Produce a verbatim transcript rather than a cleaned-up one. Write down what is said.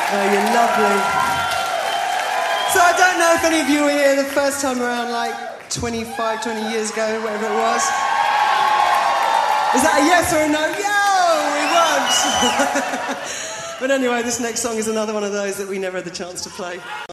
Oh, you're lovely. So I don't know if any of you were here the first time around, like twenty-five, twenty years ago, whatever it was. Is that a yes or a no? Yo, we won't. But anyway, this next song is another one of those that we never had the chance to play.